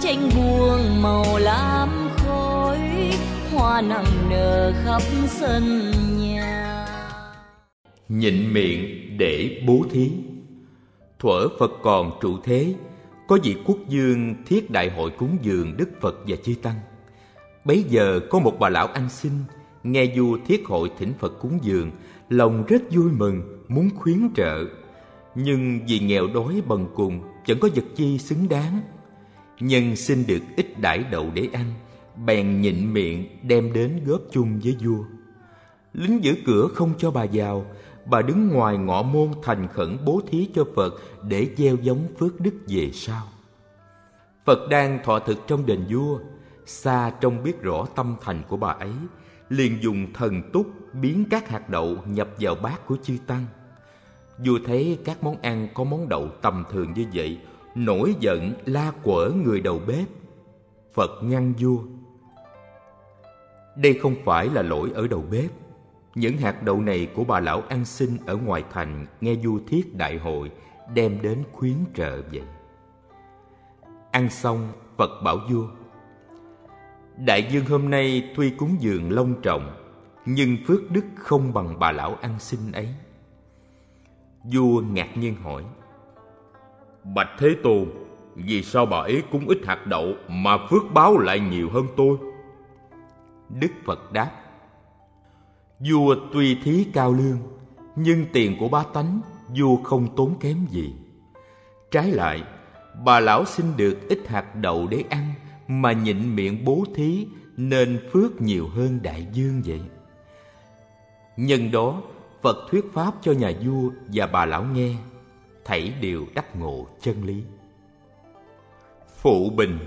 tranh buông màu lam khói, hoa nặng nở khắp sân nhà. Nhịn miệng để bố thí. Thuở Phật còn trụ thế, có vị quốc vương thiết đại hội cúng dường Đức Phật và chư tăng. Bấy giờ có một bà lão ăn xin nghe vua thiết hội thỉnh Phật cúng dường, lòng rất vui mừng, muốn khuyến trợ. Nhưng vì nghèo đói bần cùng, chẳng có vật chi xứng đáng. Nhân xin được ít đãi đậu để ăn, bèn nhịn miệng đem đến góp chung với vua. Lính giữ cửa không cho bà vào, bà đứng ngoài ngọ môn thành khẩn bố thí cho Phật để gieo giống phước đức về sau. Phật đang thọ thực trong đền vua, xa trông biết rõ tâm thành của bà ấy, liền dùng thần túc biến các hạt đậu nhập vào bát của chư tăng. Vua thấy các món ăn có món đậu tầm thường như vậy, nổi giận la quở người đầu bếp. Phật ngăn vua: đây không phải là lỗi ở đầu bếp. Những hạt đậu này của bà lão ăn xin ở ngoài thành nghe vua thiết đại hội đem đến khuyến trợ vậy. Ăn xong, Phật bảo vua: đại vương hôm nay tuy cúng dường long trọng, nhưng phước đức không bằng bà lão ăn xin ấy. Vua ngạc nhiên hỏi: bạch Thế Tôn, vì sao bà ấy cúng ít hạt đậu mà phước báo lại nhiều hơn tôi? Đức Phật đáp: vua tuy thí cao lương, nhưng tiền của bá tánh vua không tốn kém gì. Trái lại, bà lão xin được ít hạt đậu để ăn mà nhịn miệng bố thí, nên phước nhiều hơn đại vương vậy. Nhân đó, Phật thuyết pháp cho nhà vua và bà lão nghe, thảy đều đắc ngộ chân lý. Phụ bình: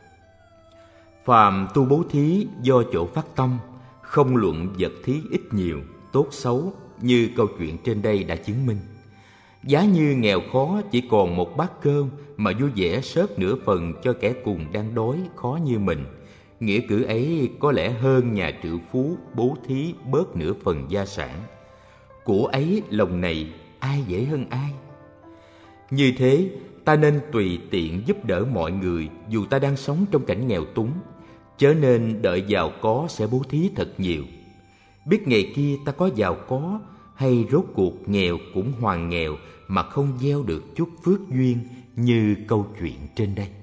phàm tu bố thí do chỗ phát tâm, không luận vật thí ít nhiều, tốt xấu, như câu chuyện trên đây đã chứng minh. Giá như nghèo khó chỉ còn một bát cơm mà vui vẻ xớt nửa phần cho kẻ cùng đang đói khó như mình, nghĩa cử ấy có lẽ hơn nhà triệu phú bố thí bớt nửa phần gia sản. Của ấy lòng này ai dễ hơn ai? Như thế, ta nên tùy tiện giúp đỡ mọi người dù ta đang sống trong cảnh nghèo túng, chớ nên đợi giàu có sẽ bố thí thật nhiều. Biết ngày kia ta có giàu có, hay rốt cuộc nghèo cũng hoàn nghèo mà không gieo được chút phước duyên như câu chuyện trên đây.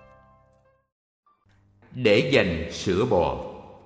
Để dành sữa bò.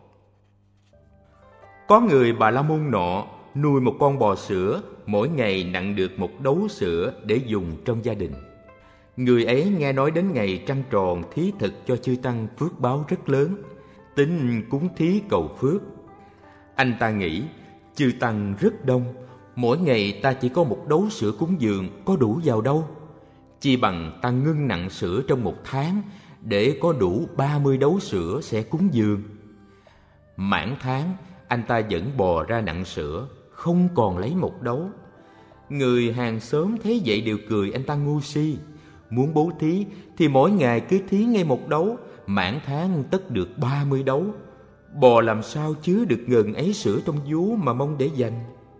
Có người Bà La Môn nọ nuôi một con bò sữa, mỗi ngày nặng được một đấu sữa để dùng trong gia đình. Người ấy nghe nói đến ngày trăng tròn thí thực cho chư tăng phước báo rất lớn, tính cúng thí cầu phước. Anh ta nghĩ chư tăng rất đông, mỗi ngày ta chỉ có một đấu sữa cúng dường có đủ vào đâu. Chi bằng ta ngưng nặng sữa trong một tháng để có đủ 30 đấu sữa sẽ cúng dường. Mãn tháng, anh ta dẫn bò ra nặng sữa, không còn lấy một đấu. Người hàng xóm thấy vậy đều cười anh ta ngu si. Muốn bố thí thì mỗi ngày cứ thí ngay một đấu, mãn tháng tất được 30 đấu. Bò làm sao chứa được ngần ấy sữa trong vú mà mong để dành.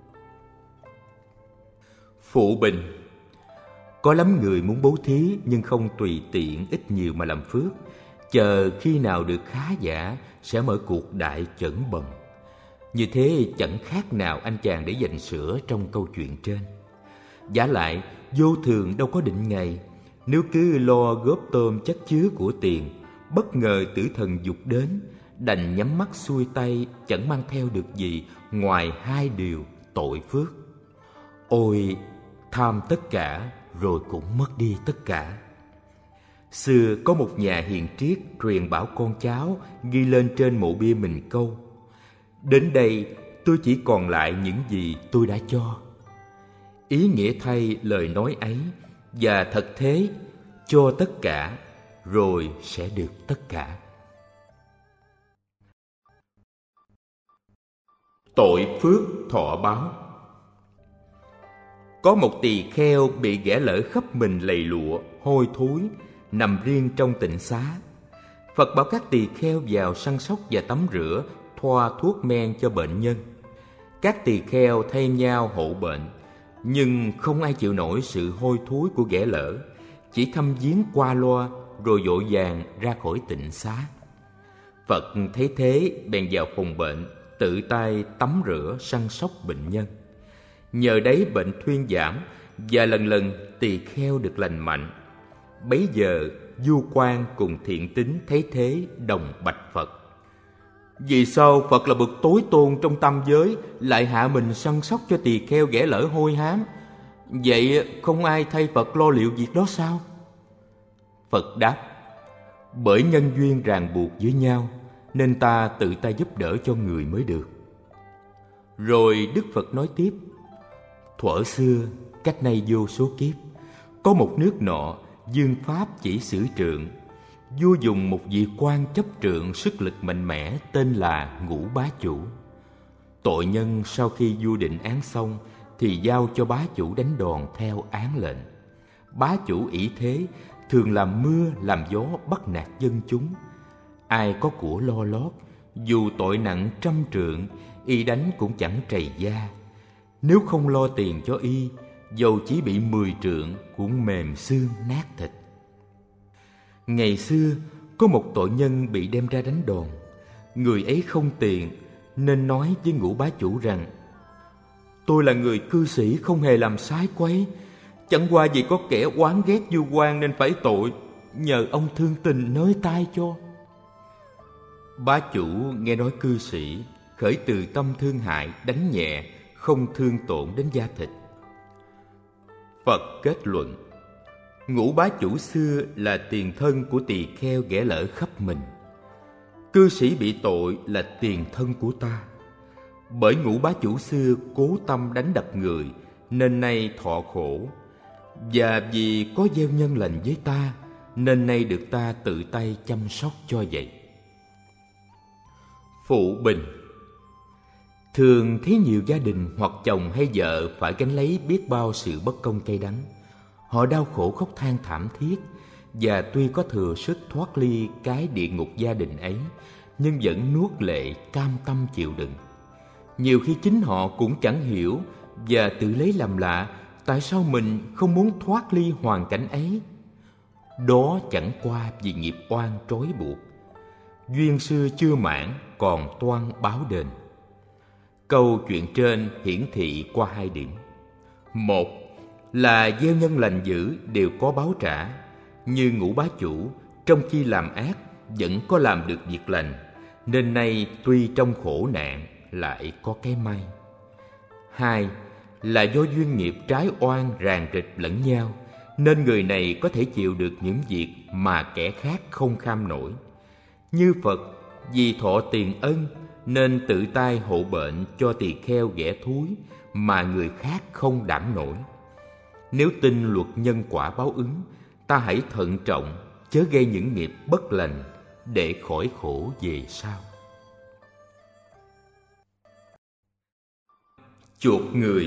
Phụ bình: có lắm người muốn bố thí nhưng không tùy tiện ít nhiều mà làm phước, chờ khi nào được khá giả sẽ mở cuộc đại chẩn bần. Như thế chẳng khác nào anh chàng để dành sữa trong câu chuyện trên. Vả lại, vô thường đâu có định ngày. Nếu cứ lo góp tôm chất chứa của tiền, bất ngờ tử thần dục đến, đành nhắm mắt xuôi tay, chẳng mang theo được gì ngoài hai điều tội phước. Ôi, tham tất cả rồi cũng mất đi tất cả. Xưa có một nhà hiền triết truyền bảo con cháu ghi lên trên mộ bia mình câu: đến đây tôi chỉ còn lại những gì tôi đã cho. Ý nghĩa thay lời nói ấy, và thật thế, cho tất cả rồi sẽ được tất cả. Tội phước thọ báo. Có một tỳ kheo bị ghẻ lở khắp mình lầy lụa, hôi thối, nằm riêng trong tịnh xá. Phật bảo các tỳ kheo vào săn sóc và tắm rửa, thoa thuốc men cho bệnh nhân. Các tỳ kheo thay nhau hộ bệnh, nhưng không ai chịu nổi sự hôi thối của ghẻ lở, chỉ thăm viếng qua loa, rồi vội vàng ra khỏi tịnh xá. Phật thấy thế bèn vào phòng bệnh, tự tay tắm rửa săn sóc bệnh nhân. Nhờ đấy bệnh thuyên giảm và lần lần tỳ kheo được lành mạnh. Bấy giờ Du Quan cùng Thiện Tín thấy thế đồng bạch Phật: vì sao Phật là bậc tối tôn trong tam giới lại hạ mình săn sóc cho tỳ kheo ghẻ lỡ hôi hám? Vậy không ai thay Phật lo liệu việc đó sao? Phật đáp: bởi nhân duyên ràng buộc với nhau nên ta tự tay giúp đỡ cho người mới được. Rồi Đức Phật nói tiếp: thuở xưa, cách nay vô số kiếp, có một nước nọ dương pháp chỉ xử trượng. Vua dùng một vị quan chấp trượng sức lực mạnh mẽ tên là Ngũ Bá Chủ. Tội nhân sau khi vua định án xong thì giao cho bá chủ đánh đòn theo án lệnh. Bá chủ ỷ thế thường làm mưa làm gió bắt nạt dân chúng. Ai có của lo lót, dù tội nặng 100 trượng, y đánh cũng chẳng trầy da. Nếu không lo tiền cho y, dầu chỉ bị 10 trượng cũng mềm xương nát thịt. Ngày xưa có một tội nhân bị đem ra đánh đòn. Người ấy không tiền nên nói với Ngũ Bá Chủ rằng: tôi là người cư sĩ không hề làm sái quấy, chẳng qua vì có kẻ oán ghét vua quan nên phải tội, nhờ ông thương tình nới tay cho. Bá chủ nghe nói cư sĩ, khởi từ tâm thương hại đánh nhẹ, không thương tổn đến da thịt. Phật kết luận: Ngũ Bá Chủ xưa là tiền thân của tỳ kheo ghẻ lỡ khắp mình. Cư sĩ bị tội là tiền thân của ta. Bởi Ngũ Bá Chủ xưa cố tâm đánh đập người nên nay thọ khổ, và vì có gieo nhân lành với ta nên nay được ta tự tay chăm sóc cho vậy. Phụ bình: thường thấy nhiều gia đình hoặc chồng hay vợ phải gánh lấy biết bao sự bất công cay đắng. Họ đau khổ khóc than thảm thiết, và tuy có thừa sức thoát ly cái địa ngục gia đình ấy, nhưng vẫn nuốt lệ cam tâm chịu đựng. Nhiều khi chính họ cũng chẳng hiểu và tự lấy làm lạ tại sao mình không muốn thoát ly hoàn cảnh ấy. Đó chẳng qua vì nghiệp oan trói buộc. Duyên xưa chưa mãn còn toan báo đền. Câu chuyện trên hiển thị qua 2 điểm. Một là gieo nhân lành dữ đều có báo trả, như Ngũ Bá Chủ trong khi làm ác vẫn có làm được việc lành, nên nay tuy trong khổ nạn lại có cái may. 2 là do duyên nghiệp trái oan ràng rịch lẫn nhau, nên người này có thể chịu được những việc mà kẻ khác không kham nổi. Như Phật vì thọ tiền ân nên tự tay hộ bệnh cho tỳ kheo ghẻ thúi mà người khác không đảm nổi. Nếu tin luật nhân quả báo ứng, ta hãy thận trọng chớ gây những nghiệp bất lành để khỏi khổ về sau. Chuột người.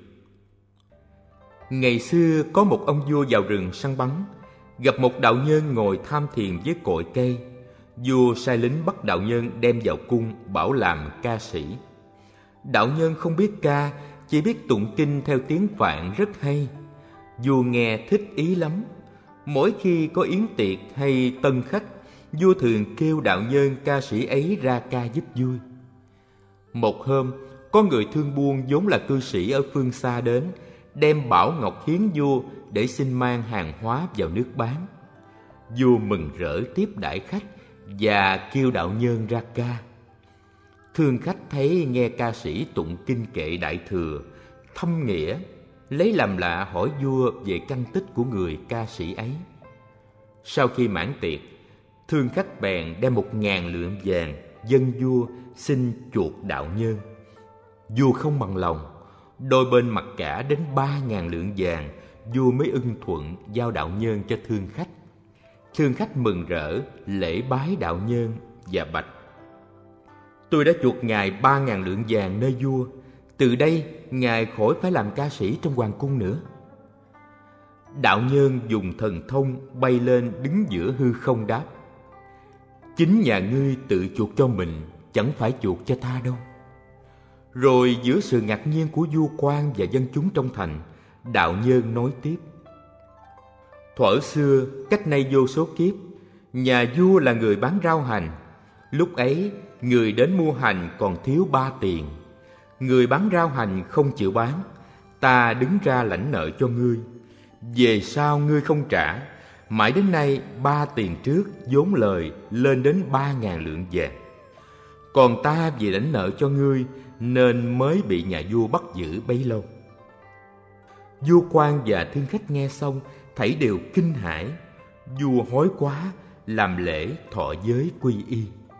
Ngày xưa có một ông vua vào rừng săn bắn, gặp một đạo nhân ngồi tham thiền với cội cây. Vua sai lính bắt đạo nhân đem vào cung bảo làm ca sĩ. Đạo nhân không biết ca, chỉ biết tụng kinh theo tiếng Phạn rất hay. Vua nghe thích ý lắm. Mỗi khi có yến tiệc hay tân khách, vua thường kêu đạo nhân ca sĩ ấy ra ca giúp vui. Một hôm, có người thương buôn vốn là cư sĩ ở phương xa đến, đem bảo ngọc hiến vua để xin mang hàng hóa vào nước bán. Vua mừng rỡ tiếp đãi khách và kêu đạo nhân ra ca. Thương khách thấy nghe ca sĩ tụng kinh kệ Đại Thừa, thâm nghĩa, lấy làm lạ hỏi vua về căn tích của người ca sĩ ấy. Sau khi mãn tiệc, thương khách bèn đem 1000 lượng vàng dâng vua xin chuộc đạo nhân. Vua không bằng lòng, đôi bên mặc cả đến 3000 lượng vàng, vua mới ưng thuận giao đạo nhân cho thương khách. Thương khách mừng rỡ lễ bái đạo nhân và bạch: tôi đã chuộc ngài 3000 lượng vàng nơi vua, từ đây ngài khỏi phải làm ca sĩ trong hoàng cung nữa. Đạo nhân dùng thần thông bay lên đứng giữa hư không đáp: chính nhà ngươi tự chuộc cho mình, chẳng phải chuộc cho ta đâu. Rồi giữa sự ngạc nhiên của vua quan và dân chúng trong thành, đạo nhân nói tiếp: Thuở xưa, cách nay vô số kiếp, nhà vua là người bán rau hành. Lúc ấy, người đến mua hành còn thiếu 3 tiền. Người bán rau hành không chịu bán, ta đứng ra lãnh nợ cho ngươi. Về sau ngươi không trả, mãi đến nay 3 tiền trước vốn lời lên đến 3.000 lượng vàng. Còn ta vì lãnh nợ cho ngươi nên mới bị nhà vua bắt giữ bấy lâu. Vua quan và thương khách nghe xong thảy đều kinh hãi. Vua hối quá, làm lễ thọ giới quy y.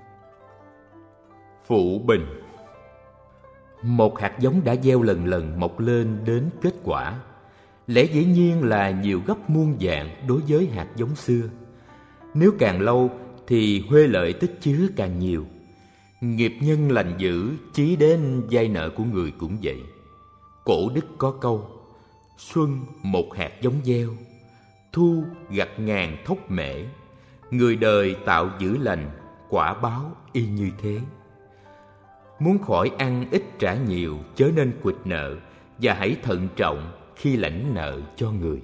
Phụ bình. Một hạt giống đã gieo lần lần mọc lên đến kết quả, lẽ dĩ nhiên là nhiều gấp muôn vạn đối với hạt giống xưa. Nếu càng lâu thì huê lợi tích chứa càng nhiều. Nghiệp nhân lành dữ, chí đến vay nợ của người cũng vậy. Cổ đức có câu: xuân một hạt giống gieo, thu gặt ngàn thóc mễ. Người đời tạo dữ lành, quả báo y như thế. Muốn khỏi ăn ít trả nhiều, chớ nên quỵt nợ, và hãy thận trọng khi lãnh nợ cho người.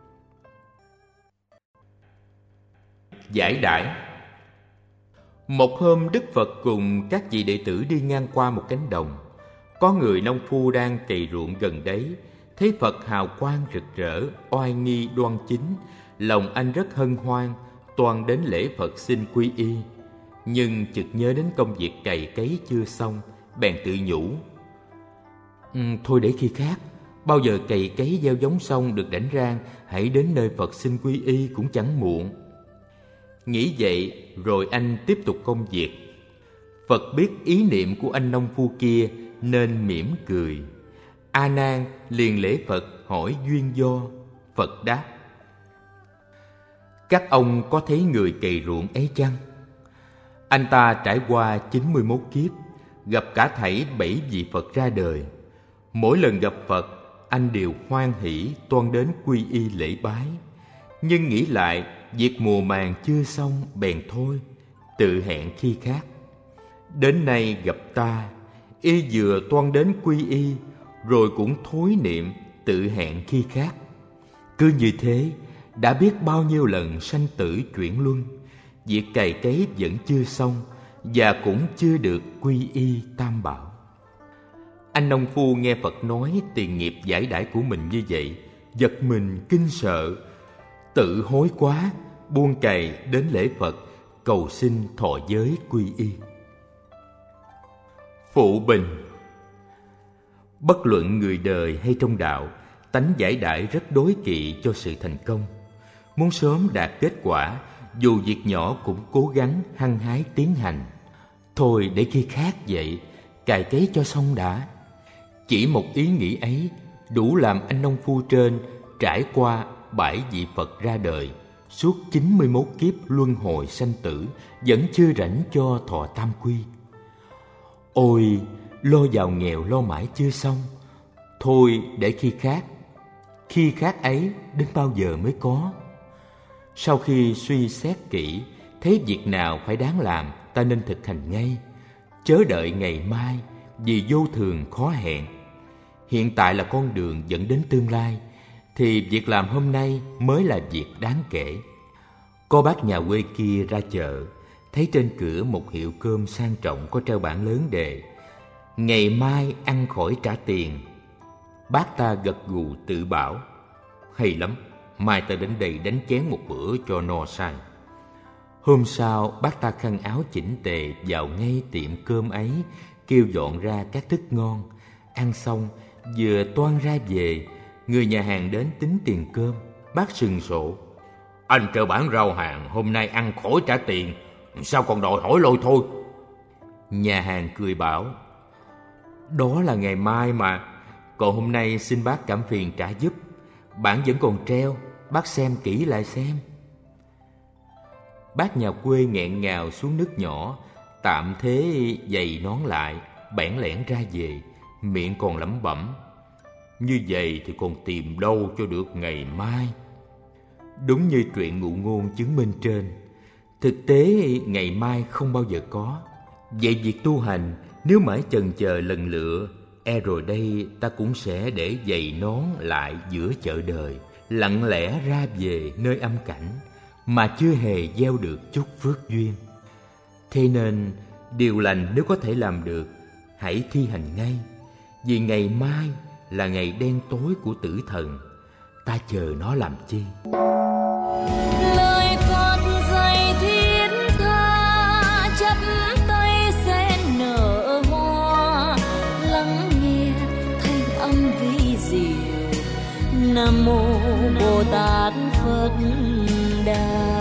Giải đãi. Một hôm, Đức Phật cùng các vị đệ tử đi ngang qua một cánh đồng. Có người nông phu đang cày ruộng gần đấy, thấy Phật hào quang rực rỡ, oai nghi đoan chính, lòng anh rất hân hoan, toan đến lễ Phật xin quy y. Nhưng chợt nhớ đến công việc cày cấy chưa xong, bèn tự nhủ: thôi để khi khác, bao giờ cày cấy gieo giống xong được rảnh rang, hãy đến nơi Phật xin quy y cũng chẳng muộn. Nghĩ vậy rồi anh tiếp tục công việc. Phật biết ý niệm của anh nông phu kia nên mỉm cười. A Nan liền lễ Phật hỏi duyên do. Phật đáp: các ông có thấy người cày ruộng ấy chăng? Anh ta trải qua 91 kiếp, gặp cả thảy 7 vị Phật ra đời. Mỗi lần gặp Phật, anh đều hoan hỷ toan đến quy y lễ bái. Nhưng nghĩ lại, việc mùa màng chưa xong bèn thôi, tự hẹn khi khác. Đến nay gặp ta, y vừa toan đến quy y, rồi cũng thối niệm tự hẹn khi khác. Cứ như thế, đã biết bao nhiêu lần sanh tử chuyển luân, việc cày cấy vẫn chưa xong, và cũng chưa được quy y tam bảo. Anh nông phu nghe Phật nói tiền nghiệp giải đãi của mình như vậy, giật mình kinh sợ, tự hối quá, buông cày đến lễ Phật cầu xin thọ giới quy y. Phụ bình. Bất luận người đời hay trong đạo, tánh giải đãi rất đối kỵ cho sự thành công. Muốn sớm đạt kết quả, dù việc nhỏ cũng cố gắng hăng hái tiến hành. Thôi để khi khác vậy, cày cấy cho xong đã. Chỉ một ý nghĩ ấy đủ làm anh nông phu trên trải qua 7 vị Phật ra đời, suốt 91 kiếp luân hồi sanh tử vẫn chưa rảnh cho thọ tam quy. Ôi, lo giàu nghèo lo mãi chưa xong, thôi để khi khác ấy đến bao giờ mới có. Sau khi suy xét kỹ, thấy việc nào phải đáng làm, ta nên thực hành ngay, chớ đợi ngày mai, vì vô thường khó hẹn. Hiện tại là con đường dẫn đến tương lai, thì việc làm hôm nay mới là việc đáng kể. Có bác nhà quê kia ra chợ, thấy trên cửa một hiệu cơm sang trọng có treo bảng lớn đề: ngày mai ăn khỏi trả tiền. Bác ta gật gù tự bảo: hay lắm, mai ta đến đây đánh chén một bữa cho no say. Hôm sau, bác ta khăn áo chỉnh tề vào ngay tiệm cơm ấy, kêu dọn ra các thức ngon. Ăn xong, vừa toan ra về, người nhà hàng đến tính tiền cơm. Bác sừng sộ: anh treo bảng rau hàng hôm nay ăn khỏi trả tiền, sao còn đòi hỏi lôi thôi? Nhà hàng cười bảo: đó là ngày mai mà, còn hôm nay xin bác cảm phiền trả giúp. Bảng vẫn còn treo, bác xem kỹ lại xem. Bác nhà quê nghẹn ngào xuống nước nhỏ, tạm thế giày nón lại, bẽn lẽn ra về, miệng còn lẩm bẩm: như vậy thì còn tìm đâu cho được ngày mai. Đúng như truyện ngụ ngôn chứng minh trên, thực tế ngày mai không bao giờ có. Vậy việc tu hành nếu mãi chần chờ lần lựa, rồi đây ta cũng sẽ để giày nón lại giữa chợ đời, lặng lẽ ra về nơi âm cảnh mà chưa hề gieo được chút phước duyên. Thế nên điều lành nếu có thể làm được, hãy thi hành ngay, vì ngày mai là ngày đen tối của tử thần, ta chờ nó làm chi. Lời Phật dạy thiết tha, chắp tay sẽ nở hoa, lắng nghe thanh âm vi diệu. Nam mô Bồ Tát Phật Đà.